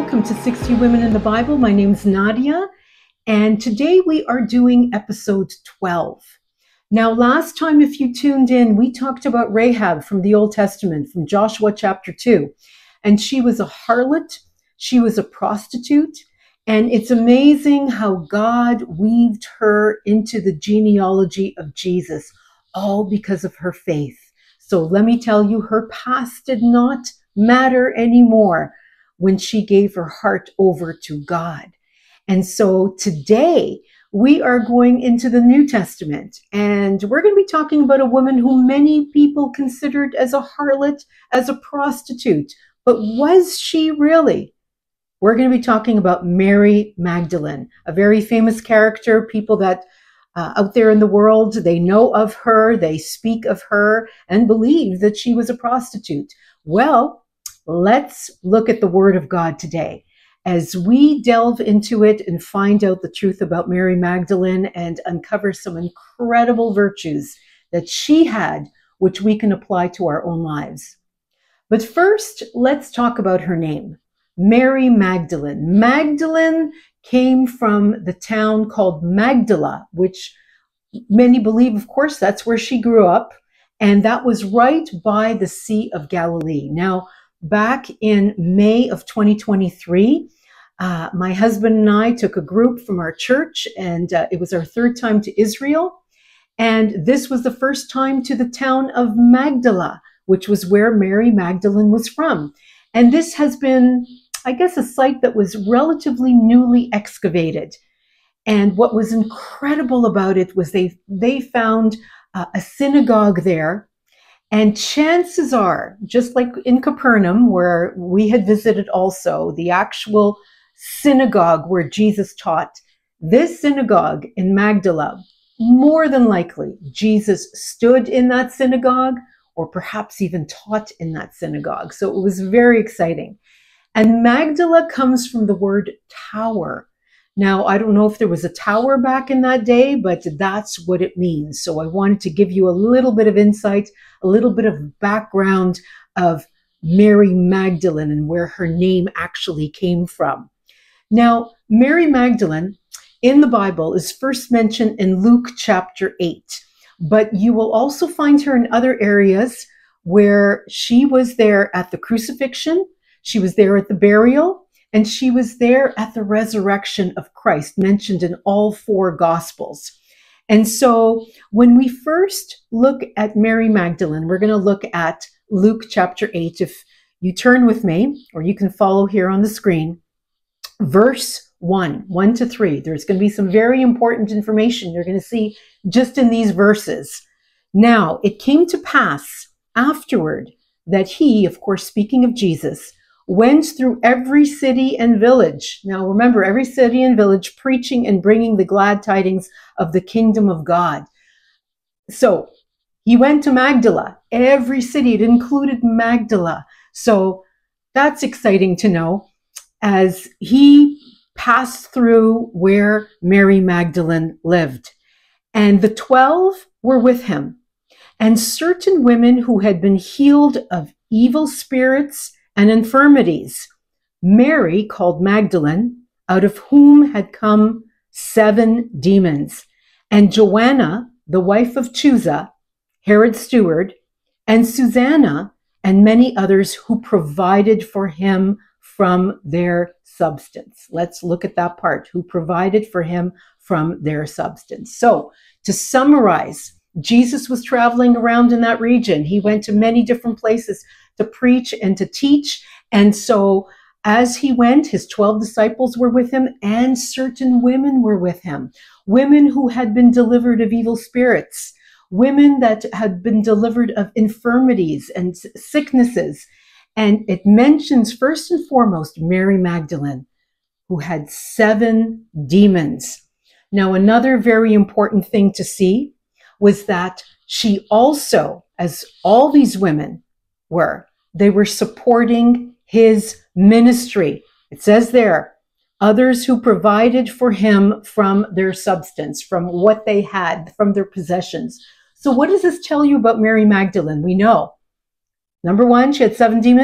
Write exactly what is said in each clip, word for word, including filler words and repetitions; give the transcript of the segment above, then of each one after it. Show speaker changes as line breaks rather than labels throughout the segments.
welcome to sixty Women in the Bible. My name is Nadia, and today we are doing episode twelve. Now, last time, if you tuned in, we talked about Rahab from the Old Testament, from Joshua chapter two, and she was a harlot, she was a prostitute, and it's amazing how God weaved her into the genealogy of Jesus, all because of her faith. So let me tell you, her past did not matter anymore when she gave her heart over to God. And so today we are going into the New Testament, and we're going to be talking about a woman who many people considered as a harlot, as a prostitute. But was she really? We're going to be talking about Mary Magdalene, a very famous character. People that uh, out there in the world, they know of her, they speak of her, and believe that she was a prostitute. Well, let's look at the Word of God today as we delve into it and find out the truth about Mary Magdalene and uncover some incredible virtues that she had, which we can apply to our own lives. But first, let's talk about her name, Mary Magdalene. Magdalene came from the town called Magdala, which many believe, of course, that's where she grew up, and that was right by the Sea of Galilee. Now, back in May of twenty twenty-three, uh, my husband and I took a group from our church, and uh, it was our third time to Israel. And this was the first time to the town of Magdala, which was where Mary Magdalene was from. And this has been, I guess, a site that was relatively newly excavated. And what was incredible about it was they, they found uh, a synagogue there. And chances are, just like in Capernaum, where we had visited also, the actual synagogue where Jesus taught, this synagogue in Magdala, more than likely, Jesus stood in that synagogue or perhaps even taught in that synagogue. So it was very exciting. And Magdala comes from the word tower. Now, I don't know if there was a tower back in that day, but that's what it means. So I wanted to give you a little bit of insight, a little bit of background of Mary Magdalene and where her name actually came from. Now, Mary Magdalene in the Bible is first mentioned in Luke chapter eight, but you will also find her in other areas where she was there at the crucifixion, she was there at the burial, and she was there at the resurrection of Christ, mentioned in all four Gospels. And so when we first look at Mary Magdalene, we're going to look at Luke chapter eight. If you turn with me, or you can follow here on the screen, verse one, one to three. There's going to be some very important information you're going to see just in these verses. Now, it came to pass afterward that he, of course, speaking of Jesus, went through every city and village. Now remember, every city and village preaching and bringing the glad tidings of the kingdom of God. So he went to Magdala, every city, it included Magdala. So that's exciting to know as he passed through where Mary Magdalene lived. And the twelve were with him, and certain women who had been healed of evil spirits and infirmities, Mary, called Magdalene, out of whom had come seven demons, and Joanna, the wife of Chuza, Herod's steward, and Susanna, and many others who provided for him from their substance. Let's look at that part, who provided for him from their substance. So to summarize, Jesus was traveling around in that region. He went to many different places to preach and to teach. And so as he went, his twelve disciples were with him, and certain women were with him. Women who had been delivered of evil spirits, women that had been delivered of infirmities and sicknesses. And it mentions first and foremost Mary Magdalene, who had seven demons. Now, another very important thing to see was that she also, as all these women were, they were supporting his ministry. It says there, others who provided for him from their substance, from what they had, from their possessions. So what does this tell you about Mary Magdalene? We know, number one, she had seven demons.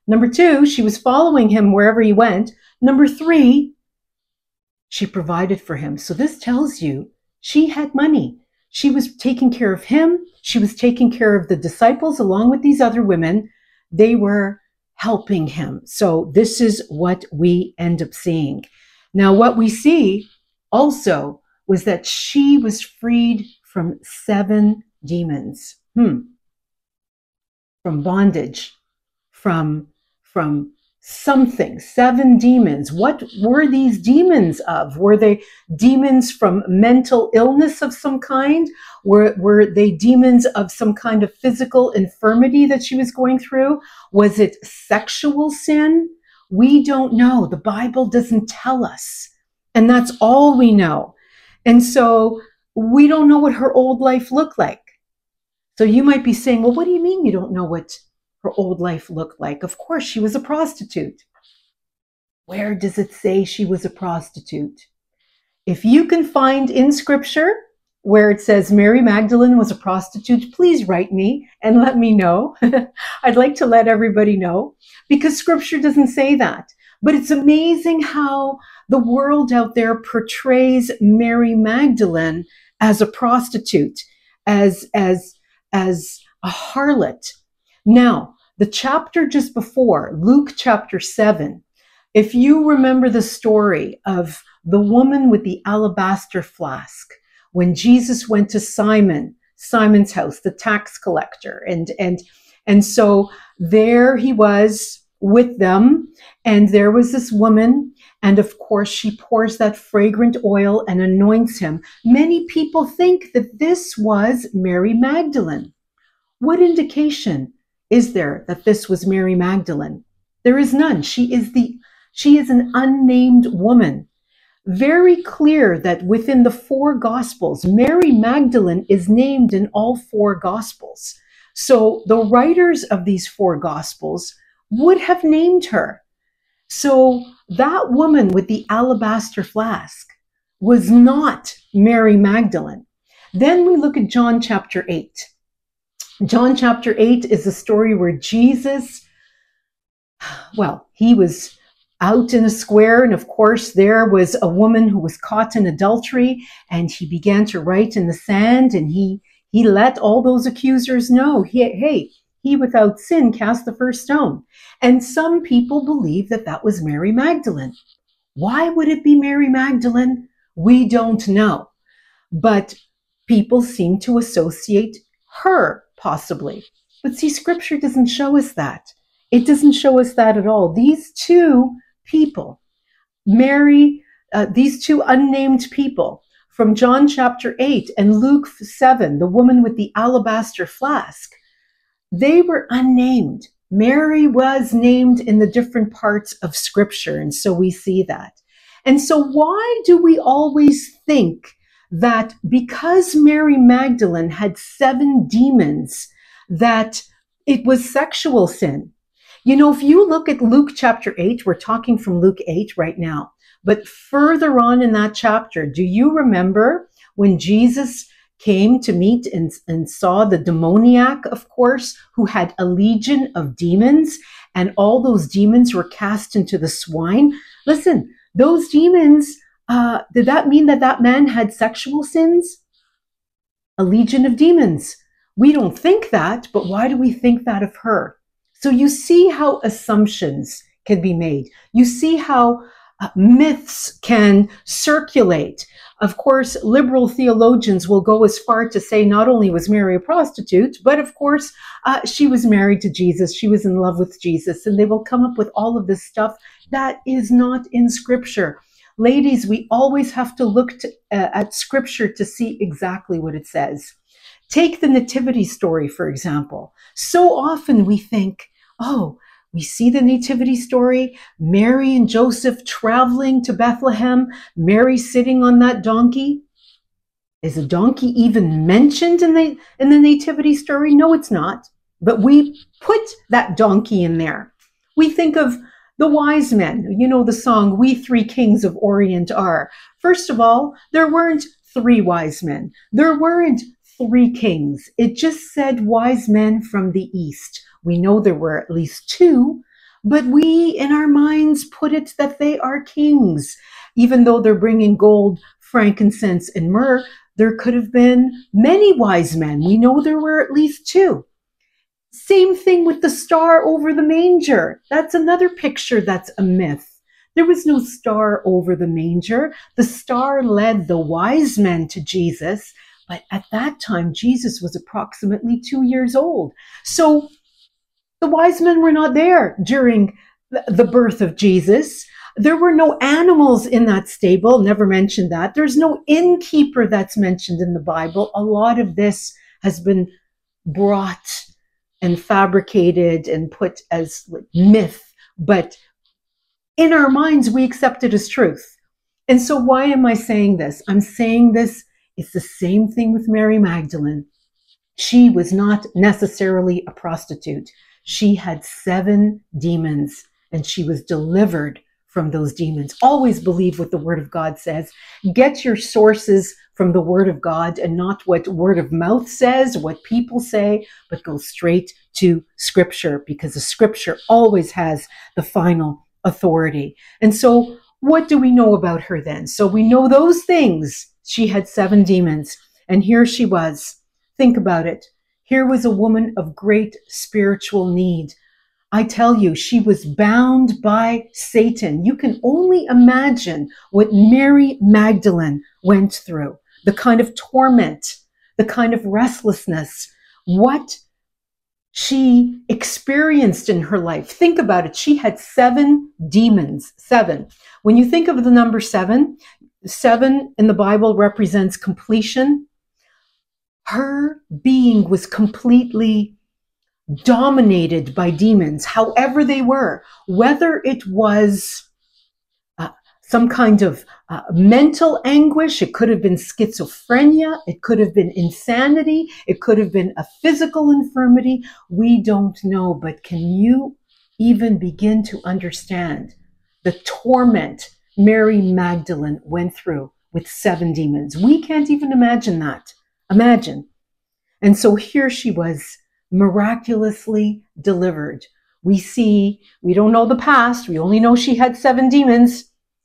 Number two, she was following him wherever he went. Number three, she provided for him. So this tells you she had money. She was taking care of him. She was taking care of the disciples along with these other women. They were helping him. So this is what we end up seeing. Now, what we see also was that she was freed from seven demons, hmm. from bondage, from, from something, seven demons. What were these demons of? Were they demons from mental illness of some kind? Were, were they demons of some kind of physical infirmity that she was going through? Was it sexual sin? We don't know. The Bible doesn't tell us. And that's all we know. And so we don't know what her old life looked like. So you might be saying, well, what do you mean you don't know what her old life looked like? Of course, she was a prostitute. Where does it say she was a prostitute? If you can find in Scripture where it says Mary Magdalene was a prostitute, please write me and let me know. I'd like to let everybody know, because Scripture doesn't say that. But it's amazing how the world out there portrays Mary Magdalene as a prostitute, as, as, as a harlot. Now, the chapter just before, Luke chapter seven, if you remember the story of the woman with the alabaster flask, when Jesus went to Simon, Simon's house, the tax collector, and, and, and so there he was with them, and there was this woman, and of course she pours that fragrant oil and anoints him. Many people think that this was Mary Magdalene. What indication is there that this was Mary Magdalene? There is none. She is the, she is an unnamed woman. Very clear that within the four Gospels, Mary Magdalene is named in all four Gospels. So the writers of these four Gospels would have named her. So that woman with the alabaster flask was not Mary Magdalene. Then we look at John chapter eight. John chapter eight is a story where Jesus, well, he was out in a square, and of course there was a woman who was caught in adultery, and he began to write in the sand, and he he let all those accusers know, he, hey, he without sin cast the first stone. And some people believe that that was Mary Magdalene. Why would it be Mary Magdalene? We don't know. But people seem to associate her, possibly. But see, Scripture doesn't show us that. It doesn't show us that at all. These two people, Mary, uh, these two unnamed people from John chapter eight and Luke seven, the woman with the alabaster flask, they were unnamed. Mary was named in the different parts of Scripture, and so we see that. And so why do we always think that because Mary Magdalene had seven demons, that it was sexual sin? You know, if you look at Luke chapter eight, we're talking from Luke eight right now, but further on in that chapter, do you remember when Jesus came to meet and, and saw the demoniac, of course, who had a legion of demons, and all those demons were cast into the swine? Listen, those demons, uh, did that mean that that man had sexual sins? A legion of demons. We don't think that, but why do we think that of her? So you see how assumptions can be made. You see how uh, myths can circulate. Of course, liberal theologians will go as far to say not only was Mary a prostitute, but of course, uh, she was married to Jesus. She was in love with Jesus. And they will come up with all of this stuff that is not in Scripture. Ladies, we always have to look to, uh, at Scripture to see exactly what it says. Take the nativity story, for example. So often we think, oh, we see the nativity story, Mary and Joseph traveling to Bethlehem, Mary sitting on that donkey. Is a donkey even mentioned in the, in the nativity story? No, it's not. But we put that donkey in there. We think of the wise men, you know the song, "We Three Kings of Orient Are." First of all, there weren't three wise men. There weren't three kings. It just said wise men from the east. We know there were at least two, But we, in our minds, put it that they are kings. Even though they're bringing gold, frankincense, and myrrh, there could have been many wise men. We know there were at least two. Same thing with the star over the manger. That's another picture that's a myth. There was no star over the manger. The star led the wise men to Jesus, but at that time, Jesus was approximately two years old. So the wise men were not there during the birth of Jesus. There were no animals in that stable, never mentioned that. There's no innkeeper that's mentioned in the Bible. A lot of this has been brought and fabricated and put as like myth, but in our minds, we accept it as truth. And so why am I saying this? I'm saying this, it's the same thing with Mary Magdalene. She was not necessarily a prostitute. She had seven demons and she was delivered from those demons. Always believe what the Word of God says. Get your sources from the Word of God and not what word of mouth says, what people say, but go straight to Scripture, because the Scripture always has the final authority. And so what do we know about her then? So we know those things. She had seven demons, and here she was. Think about it. Here was a woman of great spiritual need. I tell you, she was bound by Satan. You can only imagine what Mary Magdalene went through, the kind of torment, the kind of restlessness, what she experienced in her life. Think about it. She had seven demons, seven. When you think of the number seven, seven in the Bible represents completion. Her being was completely dominated by demons, however they were, whether it was uh, some kind of uh, mental anguish, it could have been schizophrenia, it could have been insanity, it could have been a physical infirmity. We don't know, but can you even begin to understand the torment Mary Magdalene went through with seven demons? We can't even imagine that. Imagine. And so here she was, miraculously delivered. We see, we don't know the past, we only know she had seven demons,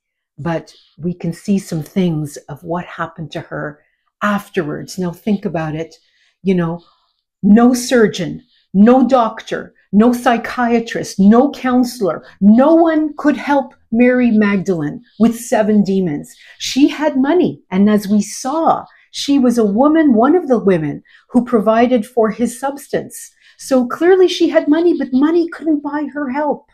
but we can see some things of what happened to her afterwards. Now think about it. You know, no surgeon, no doctor, no psychiatrist, no counselor, no one could help Mary Magdalene with seven demons. She had money, and as we saw, she was a woman, one of the women who provided for his substance. So clearly she had money, but money couldn't buy her help.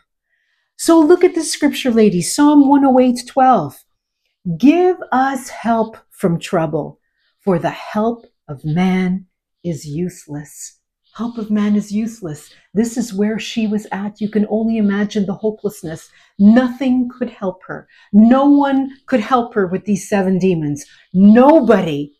So look at the scripture, ladies. Psalm one oh eight, twelve. Give us help from trouble, for the help of man is useless. Help of man is useless. This is where she was at. You can only imagine the hopelessness. Nothing could help her. No one could help her with these seven demons. Nobody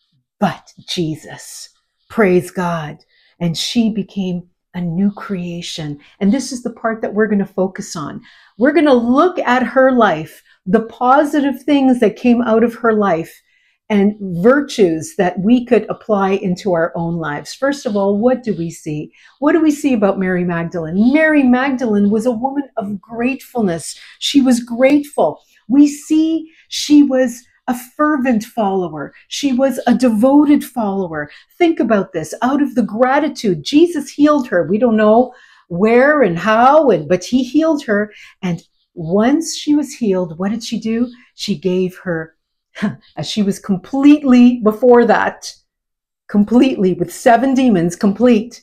but Jesus. Praise God. And she became a new creation. And this is the part that we're going to focus on. We're going to look at her life, the positive things that came out of her life, and virtues that we could apply into our own lives. First of all, what do we see? What do we see about Mary Magdalene? Mary Magdalene was a woman of gratefulness. She was grateful. We see she was a fervent follower. She was a devoted follower. Think about this. Out of the gratitude, Jesus healed her. We don't know where and how, and but he healed her. And once she was healed, what did she do? She gave her, as she was completely before that, completely with seven demons, complete,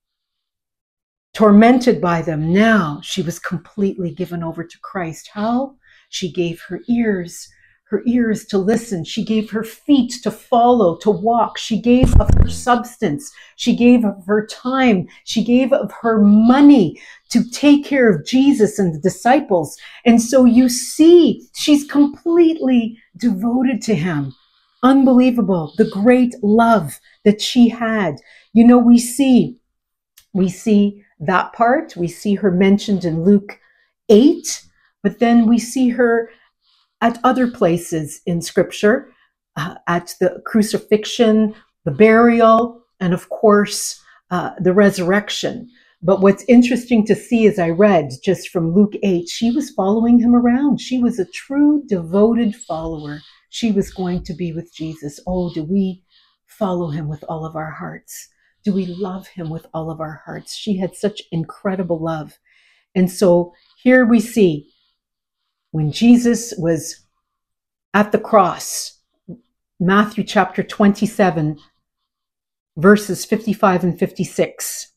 tormented by them. Now she was completely given over to Christ. How? She gave her ears, her ears to listen. She gave her feet to follow, to walk. She gave of her substance. She gave of her time. She gave of her money to take care of Jesus and the disciples. And so you see, she's completely devoted to him. Unbelievable. The great love that she had. You know, we see, we see that part. We see her mentioned in Luke eight, but then we see her at other places in scripture, uh, at the crucifixion, the burial, and of course, uh, the resurrection. But what's interesting to see, as I read just from Luke eight, she was following him around. She was a true devoted follower. She was going to be with Jesus. Oh, do we follow him with all of our hearts? Do we love him with all of our hearts? She had such incredible love. And so here we see when Jesus was at the cross, Matthew chapter twenty-seven, verses fifty-five and fifty-six.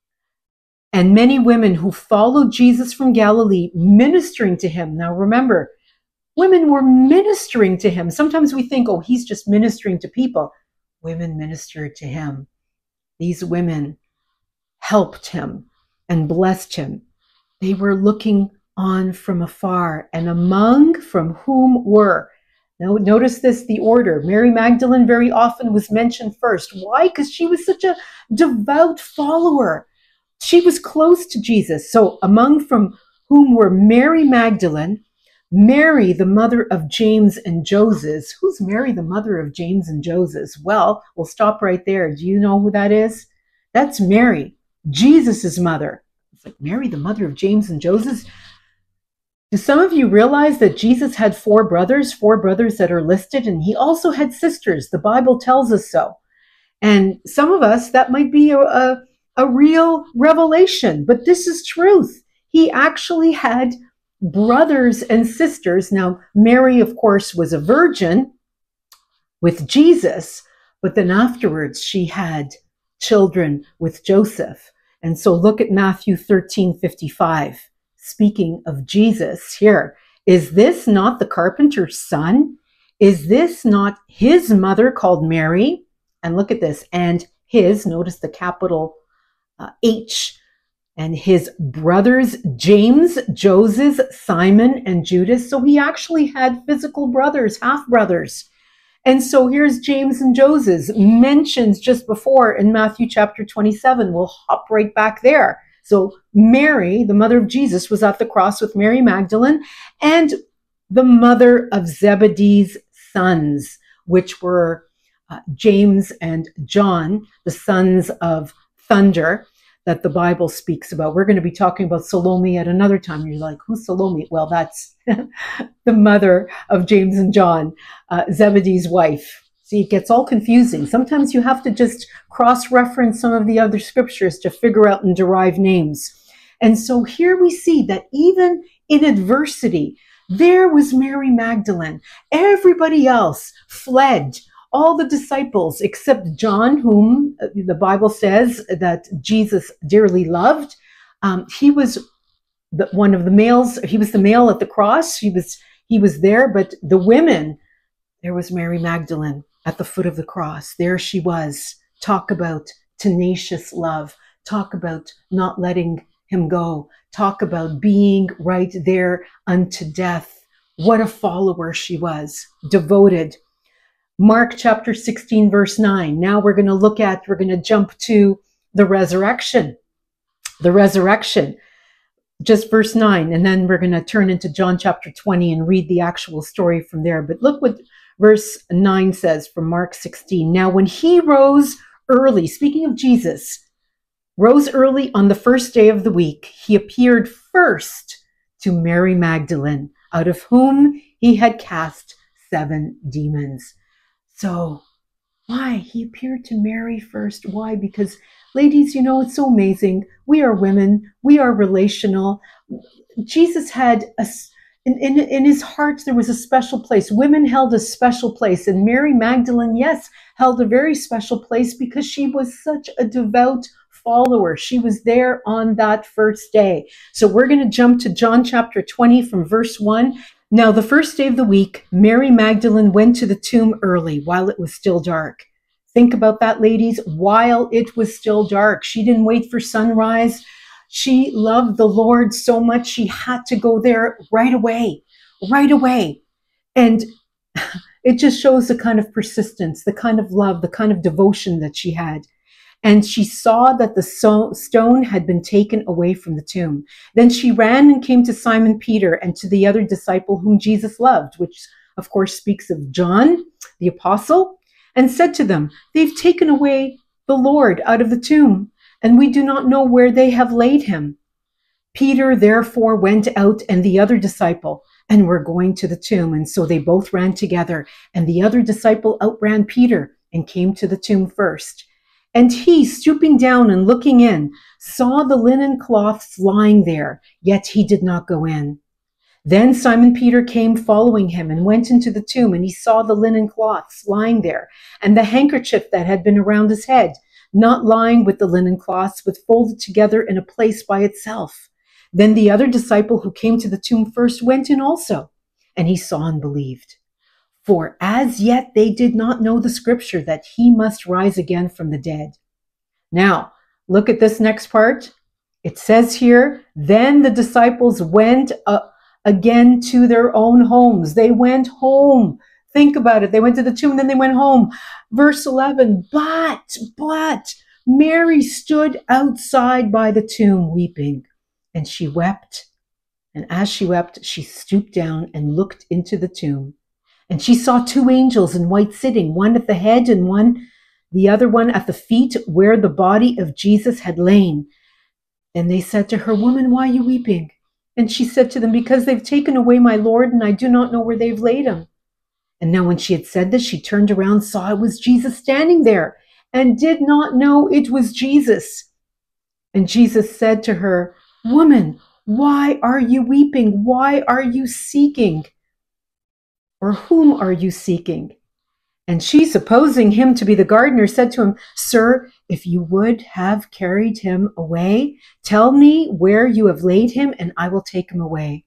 And many women who followed Jesus from Galilee ministering to him. Now remember, women were ministering to him. Sometimes we think, oh, he's just ministering to people. Women ministered to him. These women helped him and blessed him. They were looking on from afar, and among from whom were. Now notice this, the order. Mary Magdalene very often was mentioned first. Why? Because she was such a devout follower. She was close to Jesus. So among from whom were Mary Magdalene, Mary, the mother of James and Joseph. Who's Mary, the mother of James and Joseph? Well, we'll stop right there. Do you know who that is? That's Mary, Jesus's mother. It's like, Mary, the mother of James and Joseph. Do some of you realize that Jesus had four brothers, four brothers that are listed, and he also had sisters. The Bible tells us so. And some of us, that might be a, a, a real revelation, but this is truth. He actually had brothers and sisters. Now, Mary, of course, was a virgin with Jesus, but then afterwards she had children with Joseph. And so look at Matthew thirteen fifty-five. Speaking of Jesus here, is this not the carpenter's son? Is this not his mother called Mary? And look at this, and his, notice the capital uh, H, and his brothers, James, Joseph, Simon, and Judas. So he actually had physical brothers, half-brothers. And so here's James and Joseph mentioned just before in Matthew chapter twenty-seven. We'll hop right back there. So Mary, the mother of Jesus, was at the cross with Mary Magdalene and the mother of Zebedee's sons, which were uh, James and John, the sons of thunder that the Bible speaks about. We're going to be talking about Salome at another time. You're like, who's Salome? Well, that's the mother of James and John, uh, Zebedee's wife. See, it gets all confusing. Sometimes you have to just cross-reference some of the other scriptures to figure out and derive names. And so here we see that even in adversity, there was Mary Magdalene. Everybody else fled. All the disciples except John, whom the Bible says that Jesus dearly loved. Um, he was the, one of the males. He was the male at the cross. He was, he was there, but the women, there was Mary Magdalene at the foot of the cross. There she was. Talk about tenacious love. Talk about not letting him go. Talk about being right there unto death. What a follower she was. Devoted. Mark chapter sixteen, verse nine. Now we're going to look at, we're going to jump to the resurrection. The resurrection. Just verse nine. And then we're going to turn into John chapter twenty and read the actual story from there. But look what verse nine says from Mark sixteen. Now when he rose early, speaking of Jesus, rose early on the first day of the week, he appeared first to Mary Magdalene, out of whom he had cast seven demons. So why? He appeared to Mary first. Why? Because, ladies, you know, it's so amazing. We are women. We are relational. Jesus had a, in, in, in his heart, there was a special place. Women held a special place. And Mary Magdalene, yes, held a very special place because she was such a devout follower. She was there on that first day. So we're going to jump to John chapter twenty from verse one. Now, the first day of the week, Mary Magdalene went to the tomb early while it was still dark. Think about that, ladies. While it was still dark. She didn't wait for sunrise. She loved the Lord so much she had to go there right away, right away. And it just shows the kind of persistence, the kind of love, the kind of devotion that she had. And she saw that the so- stone had been taken away from the tomb. Then she ran and came to Simon Peter and to the other disciple whom Jesus loved, which of course speaks of John, the apostle, and said to them, "They've taken away the Lord out of the tomb, and we do not know where they have laid him." Peter therefore went out, and the other disciple, and were going to the tomb. And so they both ran together, and the other disciple outran Peter and came to the tomb first. And he, stooping down and looking in, saw the linen cloths lying there, yet he did not go in. Then Simon Peter came following him and went into the tomb, and he saw the linen cloths lying there, and the handkerchief that had been around his head, not lying with the linen cloths, but folded together in a place by itself. Then the other disciple who came to the tomb first went in also, and he saw and believed. For as yet they did not know the scripture that he must rise again from the dead. Now, look at this next part. It says here, then the disciples went uh, again to their own homes. They went home. Think about it. They went to the tomb, then they went home. Verse eleven, but, but, Mary stood outside by the tomb weeping, and she wept. And as she wept, she stooped down and looked into the tomb. And she saw two angels in white sitting, one at the head and one, the other one at the feet, where the body of Jesus had lain. And they said to her, "Woman, why are you weeping?" And she said to them, "Because they've taken away my Lord, and I do not know where they've laid him." And now when she had said this, she turned around, saw it was Jesus standing there, and did not know it was Jesus. And Jesus said to her, "Woman, why are you weeping? Why are you seeking? Or whom are you seeking?" And she, supposing him to be the gardener, said to him, "Sir, if you would have carried him away, tell me where you have laid him, and I will take him away."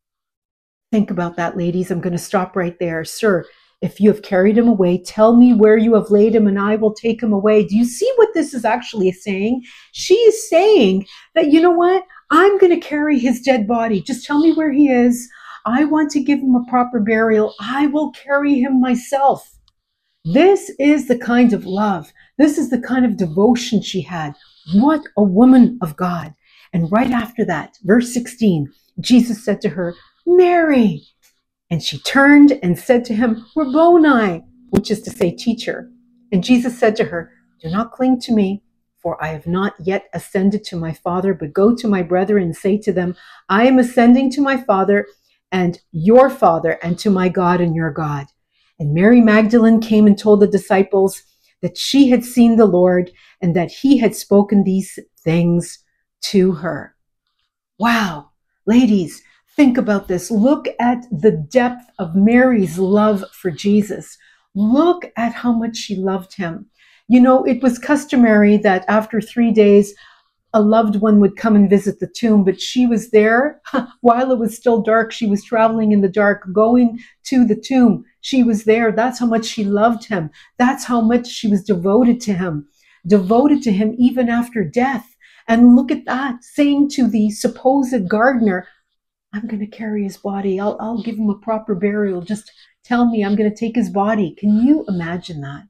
Think about that, ladies. I'm going to stop right there. "Sir, if you have carried him away, tell me where you have laid him, and I will take him away." Do you see what this is actually saying? She is saying that, you know what? I'm going to carry his dead body. Just tell me where he is. I want to give him a proper burial. I will carry him myself. This is the kind of love. This is the kind of devotion she had. What a woman of God. And right after that, verse sixteen, Jesus said to her, "Mary." And she turned and said to him, "Rabboni," which is to say, teacher. And Jesus said to her, "Do not cling to me, for I have not yet ascended to my Father, but go to my brethren and say to them, I am ascending to my Father and your Father, and to my God and your God." And Mary Magdalene came and told the disciples that she had seen the Lord and that he had spoken these things to her. Wow, ladies, think about this. Look at the depth of Mary's love for Jesus. Look at how much she loved him. You know, it was customary that after three days, a loved one would come and visit the tomb, but she was there while it was still dark. She was traveling in the dark, going to the tomb. She was there. That's how much she loved him. That's how much she was devoted to him, devoted to him even after death. And look at that, saying to the supposed gardener, "I'm going to carry his body. I'll, I'll give him a proper burial. Just tell me I'm going to take his body." Can you imagine that?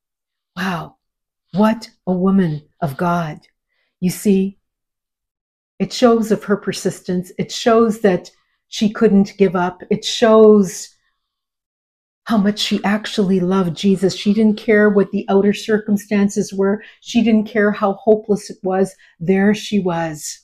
Wow, what a woman of God. You see, it shows of her persistence. It shows that she couldn't give up. It shows how much she actually loved Jesus. She didn't care what the outer circumstances were. She didn't care how hopeless it was. There she was.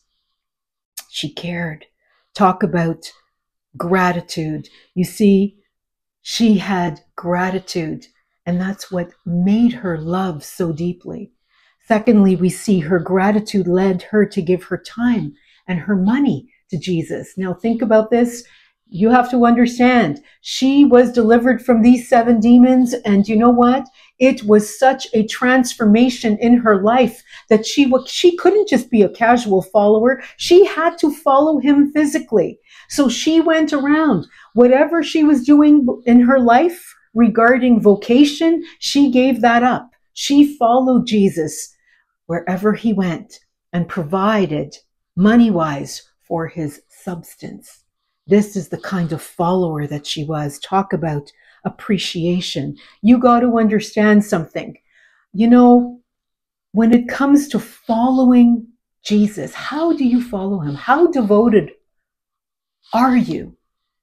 She cared. Talk about gratitude. You see, she had gratitude, and that's what made her love so deeply. Secondly, we see her gratitude led her to give her time and her money to Jesus. Now think about this. You have to understand, she was delivered from these seven demons, and you know what? It was such a transformation in her life that she, she couldn't just be a casual follower. She had to follow him physically. So she went around. Whatever she was doing in her life regarding vocation, she gave that up. She followed Jesus wherever he went and provided money-wise for his substance. This is the kind of follower that she was. Talk about appreciation. You got to understand something. You know, when it comes to following Jesus, how do you follow him? How devoted are you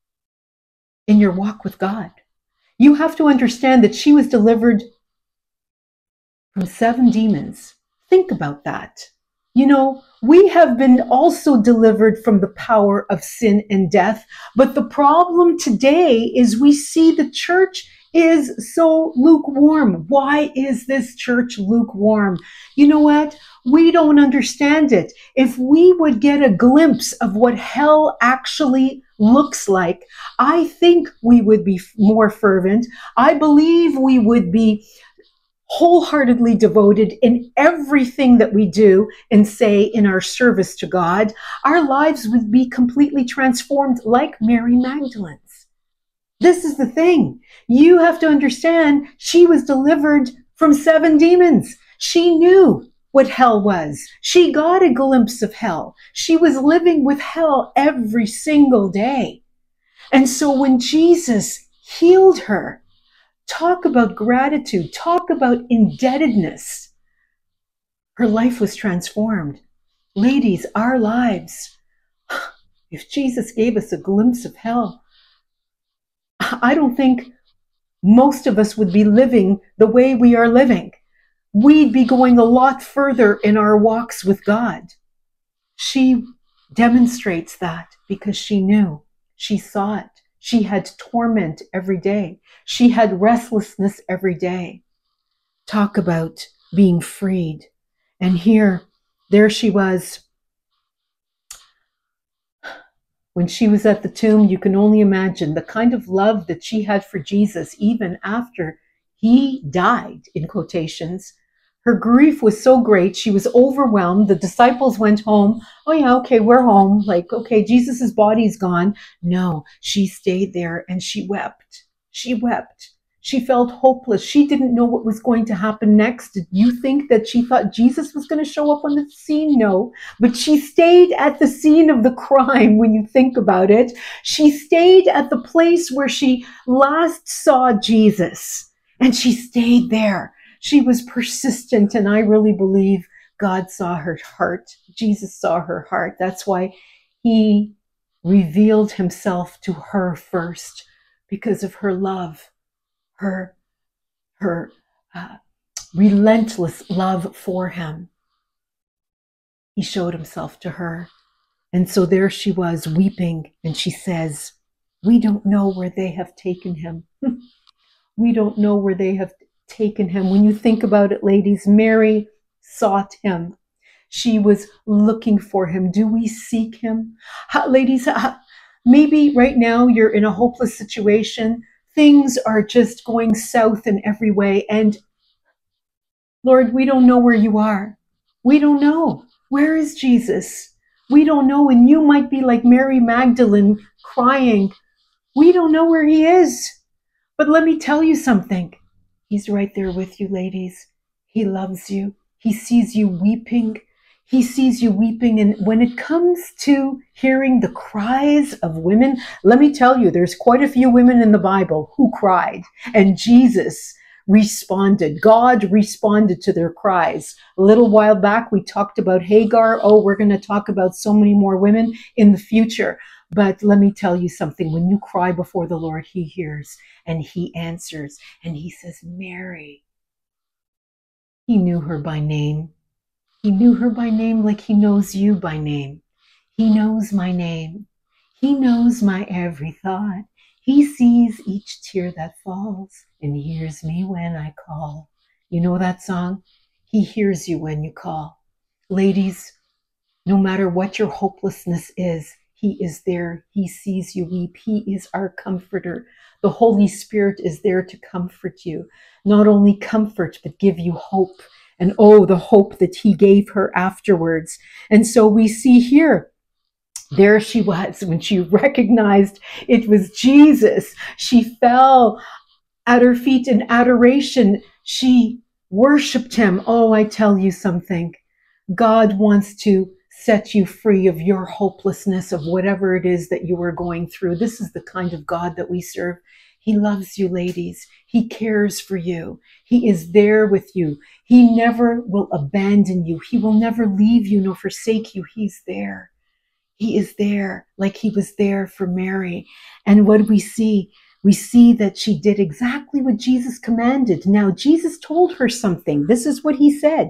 in your walk with God? You have to understand that she was delivered from seven demons. Think about that. You know, we have been also delivered from the power of sin and death. But the problem today is we see the church is so lukewarm. Why is this church lukewarm? You know what? We don't understand it. If we would get a glimpse of what hell actually looks like, I think we would be more fervent. I believe we would be wholeheartedly devoted in everything that we do and say in our service to God. Our lives would be completely transformed like Mary Magdalene's. This is the thing. You have to understand, she was delivered from seven demons. She knew what hell was. She got a glimpse of hell. She was living with hell every single day. And so when Jesus healed her, talk about gratitude, talk about indebtedness, her life was transformed. Ladies, our lives, if Jesus gave us a glimpse of hell, I don't think most of us would be living the way we are living. We'd be going a lot further in our walks with God. She demonstrates that because she knew, she saw it. She had torment every day. She had restlessness every day. Talk about being freed. And here, there she was. When she was at the tomb, you can only imagine the kind of love that she had for Jesus, even after he died, in quotations. Her grief was so great, she was overwhelmed. The disciples went home. Oh yeah, okay, we're home. Like, okay, Jesus's body's gone. No, she stayed there and she wept. She wept. She felt hopeless. She didn't know what was going to happen next. Did you think that she thought Jesus was going to show up on the scene? No, but she stayed at the scene of the crime when you think about it. She stayed at the place where she last saw Jesus, and she stayed there. She was persistent, and I really believe God saw her heart. Jesus saw her heart. That's why he revealed himself to her first, because of her love, her, her uh, relentless love for him. He showed himself to her. And so there she was weeping, and she says, we don't know where they have taken him. We don't know where they have taken him. When you think about it, ladies, Mary sought him. She was looking for him. Do we seek him? How, ladies, how, maybe right now you're in a hopeless situation. Things are just going south in every way. And Lord, we don't know where you are. We don't know. Where is Jesus? We don't know. And you might be like Mary Magdalene crying. We don't know where he is. But let me tell you something. He's right there with you, ladies. He loves you. He sees you weeping. He sees you weeping. And when it comes to hearing the cries of women, let me tell you, there's quite a few women in the Bible who cried. And Jesus responded. God responded to their cries. A little while back, we talked about Hagar. Oh, we're going to talk about so many more women in the future. But let me tell you something. When you cry before the Lord, he hears and he answers. And he says, Mary. He knew her by name. He knew her by name like he knows you by name. He knows my name. He knows my every thought. He sees each tear that falls and hears me when I call. You know that song? He hears you when you call. Ladies, no matter what your hopelessness is, he is there. He sees you weep. He is our comforter. The Holy Spirit is there to comfort you. Not only comfort, but give you hope. And oh, the hope that he gave her afterwards. And so we see here, there she was when she recognized it was Jesus. She fell at her feet in adoration. She worshiped him. Oh, I tell you something. God wants to set you free of your hopelessness, of whatever it is that you are going through. This is the kind of God that we serve. He loves you, ladies. He cares for you. He is there with you. He never will abandon you. He will never leave you nor forsake you. He's there. He is there like he was there for Mary. And what do we see? We see that she did exactly what Jesus commanded. Now, Jesus told her something. This is what he said.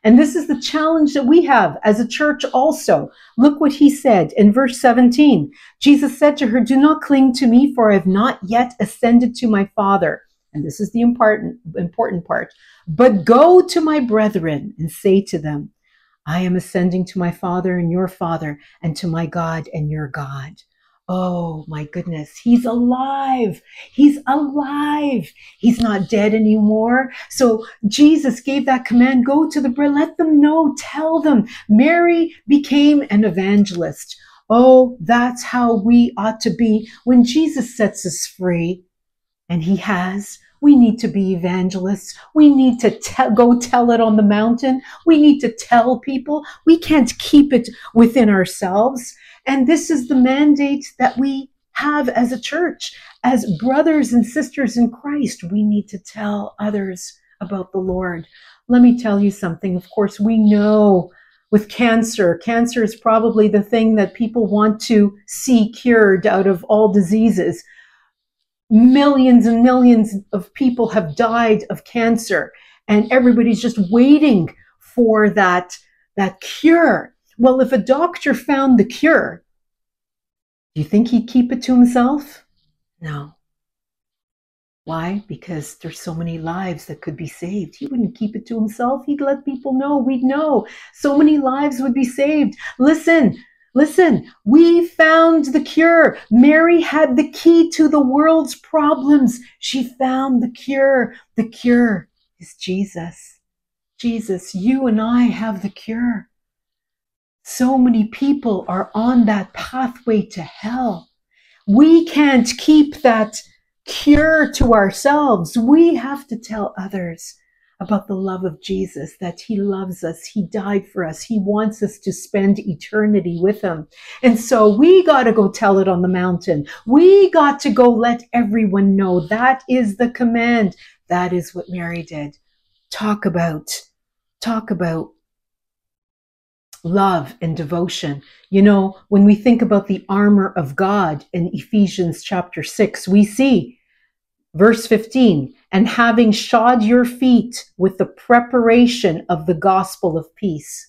And this is the challenge that we have as a church also. Look what he said in verse seventeen. Jesus said to her, do not cling to me, for I have not yet ascended to my Father. And this is the important, important part. But go to my brethren and say to them, I am ascending to my Father and your Father, and to my God and your God. Oh my goodness, he's alive. He's alive. He's not dead anymore. So Jesus gave that command, go to the brethren, let them know, tell them. Mary became an evangelist. Oh, that's how we ought to be when Jesus sets us free. And he has. We need to be evangelists. We need to te- go tell it on the mountain. We need to tell people. We can't keep it within ourselves. And this is the mandate that we have as a church. As brothers and sisters in Christ, we need to tell others about the Lord. Let me tell you something. Of course, we know with cancer, cancer is probably the thing that people want to see cured out of all diseases. Millions and millions of people have died of cancer, and everybody's just waiting for that, that cure. Well, if a doctor found the cure, do you think he'd keep it to himself? No. Why? Because there's so many lives that could be saved. He wouldn't keep it to himself. He'd let people know. We'd know. So many lives would be saved. Listen, listen, we found the cure. Mary had the key to the world's problems. She found the cure. The cure is Jesus. Jesus, you and I have the cure. So many people are on that pathway to hell. We can't keep that cure to ourselves. We have to tell others about the love of Jesus, that he loves us, he died for us, he wants us to spend eternity with him. And so we got to go tell it on the mountain. We got to go let everyone know. That is the command. That is what Mary did. Talk about, talk about love and devotion. You know, when we think about the armor of God in Ephesians chapter six, we see verse fifteen, and having shod your feet with the preparation of the gospel of peace.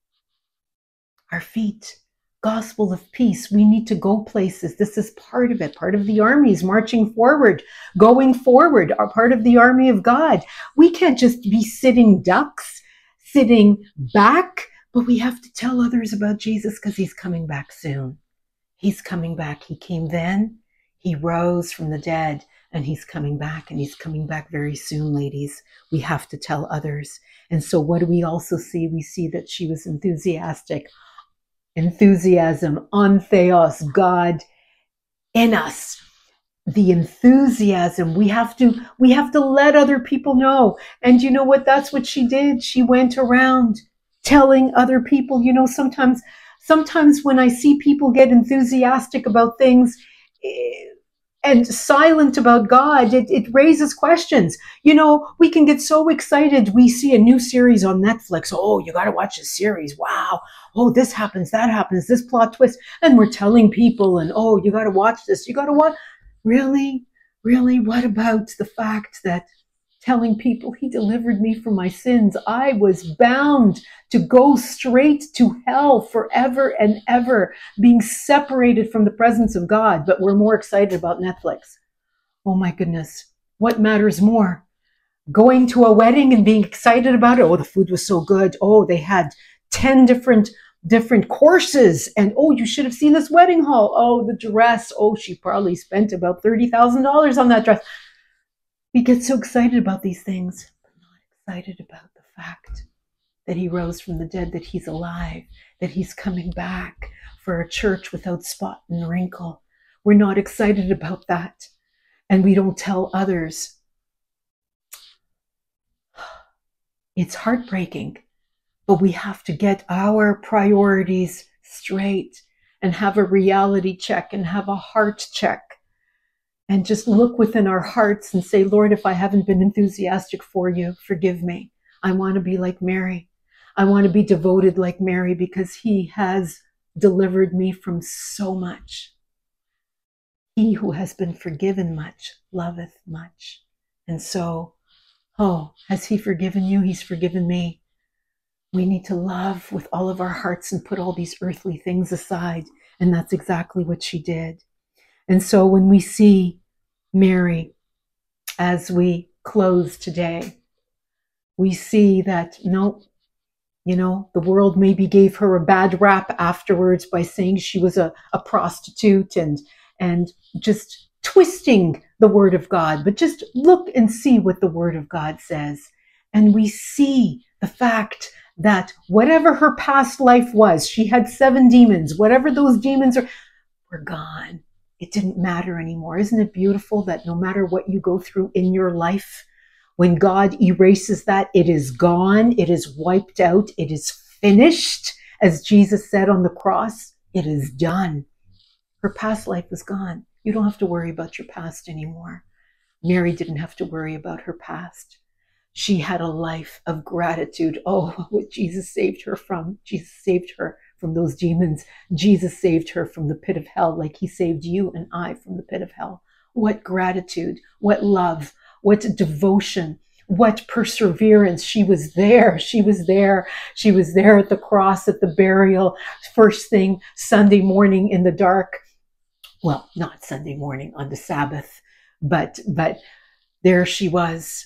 Our feet, gospel of peace. We need to go places. This is part of it. Part of the armies marching forward, going forward, are part of the army of God. We can't just be sitting ducks, sitting back, but we have to tell others about Jesus because he's coming back soon. He's coming back. He came then. He rose from the dead. And he's coming back, and he's coming back very soon, ladies. We have to tell others. And so what do we also see? We see that she was enthusiastic. Enthusiasm, antheos, God in us. The enthusiasm, we have to, we have to let other people know. And you know what? That's what she did. She went around telling other people. You know, sometimes, sometimes when I see people get enthusiastic about things, eh, and silent about God, it, it raises questions. You know, we can get so excited. We see a new series on Netflix. Oh, you got to watch this series. Wow. Oh, this happens, that happens, this plot twist. And we're telling people, and oh, you got to watch this. You got to watch. Really? Really? What about the fact that telling people he delivered me from my sins? I was bound to go straight to hell forever and ever, being separated from the presence of God. But we're more excited about Netflix. Oh my goodness. What matters more? Going to a wedding and being excited about it. Oh, the food was so good. Oh, they had ten different different courses. And oh, you should have seen this wedding hall. Oh, the dress. Oh, she probably spent about thirty thousand dollars on that dress. We get so excited about these things, but not excited about the fact that he rose from the dead, that he's alive, that he's coming back for a church without spot and wrinkle. We're not excited about that, and we don't tell others. It's heartbreaking, but we have to get our priorities straight and have a reality check and have a heart check. And just look within our hearts and say, Lord, if I haven't been enthusiastic for you, forgive me. I want to be like Mary. I want to be devoted like Mary because he has delivered me from so much. He who has been forgiven much loveth much. And so, oh, has he forgiven you? He's forgiven me. We need to love with all of our hearts and put all these earthly things aside. And that's exactly what she did. And so when we see Mary, as we close today, we see that, no, you know, the world maybe gave her a bad rap afterwards by saying she was a, a prostitute and, and just twisting the word of God. But just look and see what the word of God says. And we see the fact that whatever her past life was, she had seven demons, whatever those demons are, were gone. It didn't matter anymore. Isn't it beautiful that no matter what you go through in your life, when God erases that, it is gone, it is wiped out, it is finished. As Jesus said on the cross, it is done. Her past life is gone. You don't have to worry about your past anymore. Mary didn't have to worry about her past. She had a life of gratitude. Oh, what Jesus saved her from. Jesus saved her from those demons. Jesus saved her from the pit of hell, like he saved you and I from the pit of hell. What gratitude, what love, what devotion, what perseverance. She was there. She was there. She was there at the cross, at the burial, first thing Sunday morning in the dark. Well, not Sunday morning, on the Sabbath, but, but there she was.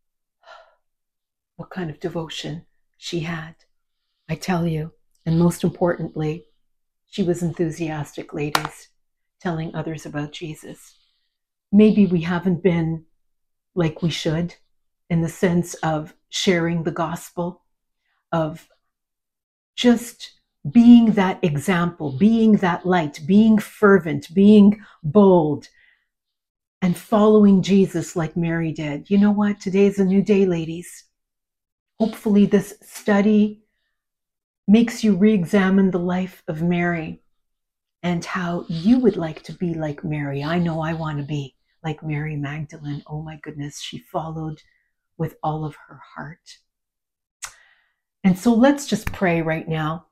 What kind of devotion she had, I tell you. And most importantly, she was enthusiastic, ladies, telling others about Jesus. Maybe we haven't been like we should in the sense of sharing the gospel, of just being that example, being that light, being fervent, being bold, and following Jesus like Mary did. You know what? Today is a new day, ladies. Hopefully this study makes you re-examine the life of Mary and how you would like to be like Mary. I know I want to be like Mary Magdalene. Oh my goodness, she followed with all of her heart. And so let's just pray right now.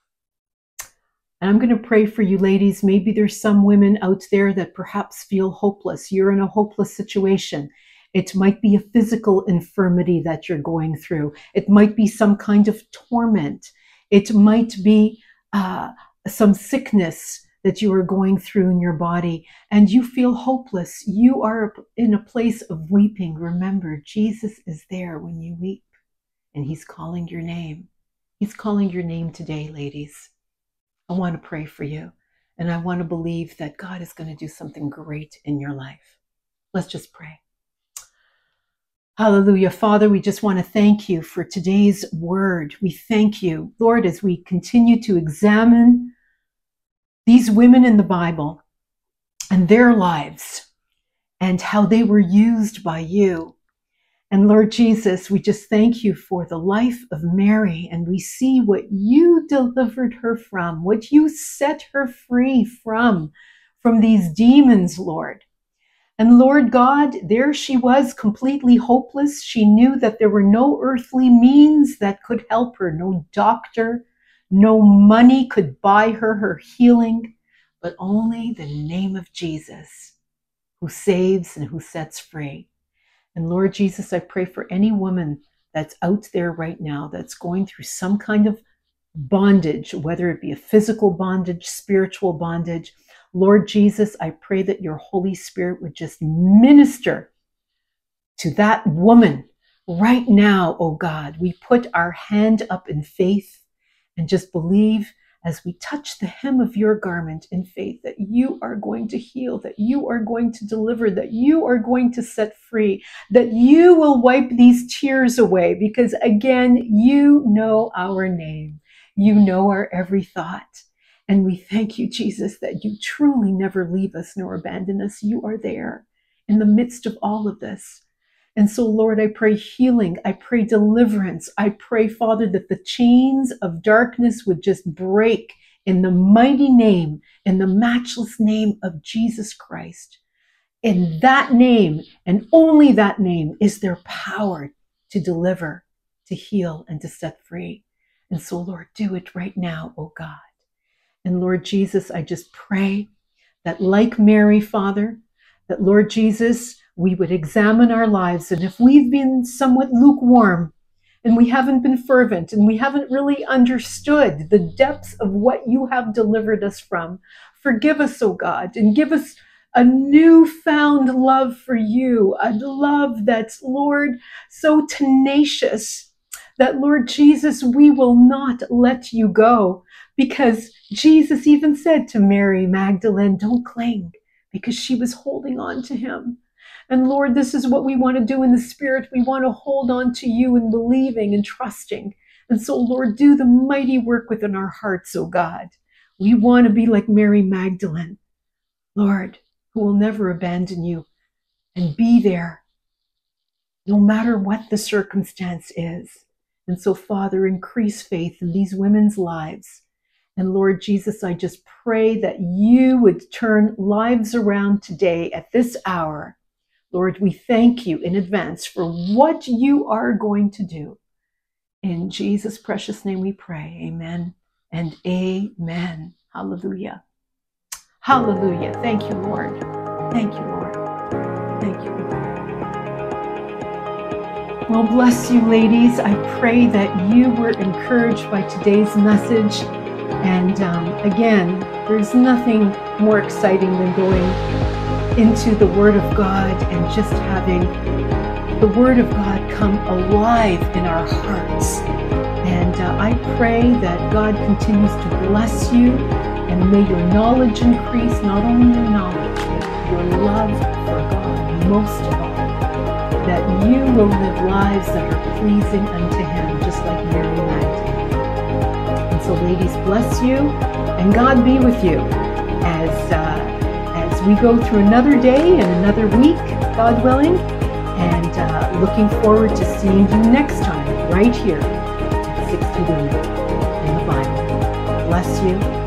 And I'm going to pray for you, ladies. Maybe there's some women out there that perhaps feel hopeless. You're in a hopeless situation. It might be a physical infirmity that you're going through. It might be some kind of torment. It might be uh, some sickness that you are going through in your body and you feel hopeless. You are in a place of weeping. Remember, Jesus is there when you weep and he's calling your name. He's calling your name today, ladies. I want to pray for you and I want to believe that God is going to do something great in your life. Let's just pray. Hallelujah. Father, we just want to thank you for today's word. We thank you, Lord, as we continue to examine these women in the Bible and their lives and how they were used by you. And Lord Jesus, we just thank you for the life of Mary, and we see what you delivered her from, what you set her free from, from these demons, Lord. And Lord God, there she was completely hopeless. She knew that there were no earthly means that could help her. No doctor, no money could buy her her healing, but only the name of Jesus, who saves and who sets free. And Lord Jesus, I pray for any woman that's out there right now that's going through some kind of bondage, whether it be a physical bondage, spiritual bondage. Lord Jesus, I pray that your Holy Spirit would just minister to that woman right now, oh God. We put our hand up in faith and just believe as we touch the hem of your garment in faith that you are going to heal, that you are going to deliver, that you are going to set free, that you will wipe these tears away, because again, you know our name. You know our every thought. And we thank you, Jesus, that you truly never leave us nor abandon us. You are there in the midst of all of this. And so, Lord, I pray healing. I pray deliverance. I pray, Father, that the chains of darkness would just break in the mighty name, in the matchless name of Jesus Christ. In that name, and only that name, is there power to deliver, to heal, and to set free. And so, Lord, do it right now, oh God. And Lord Jesus, I just pray that like Mary, Father, that Lord Jesus, we would examine our lives. And if we've been somewhat lukewarm, and we haven't been fervent, and we haven't really understood the depths of what you have delivered us from. Forgive us, O God, and give us a newfound love for you, a love that's, Lord, so tenacious that, Lord Jesus, we will not let you go. Because Jesus even said to Mary Magdalene, don't cling, because she was holding on to him. And Lord, this is what we want to do in the Spirit. We want to hold on to you and believing and trusting. And so, Lord, do the mighty work within our hearts, oh God. We want to be like Mary Magdalene, Lord, who will never abandon you and be there no matter what the circumstance is. And so, Father, increase faith in these women's lives. And Lord Jesus, I just pray that you would turn lives around today at this hour. Lord, we thank you in advance for what you are going to do. In Jesus' precious name we pray. Amen and amen. Hallelujah. Hallelujah. Thank you, Lord. Thank you, Lord. Thank you, Lord. Well, bless you, ladies. I pray that you were encouraged by today's message. And um, again, there's nothing more exciting than going into the Word of God and just having the Word of God come alive in our hearts. And uh, I pray that God continues to bless you, and may your knowledge increase, not only your knowledge, but your love for God, most of all, that you will live lives that are pleasing unto Him, just like Mary Magdalene. So ladies, bless you, and God be with you as uh, as we go through another day and another week, God willing, and uh, looking forward to seeing you next time right here at sixty Women in the Bible. Bless you.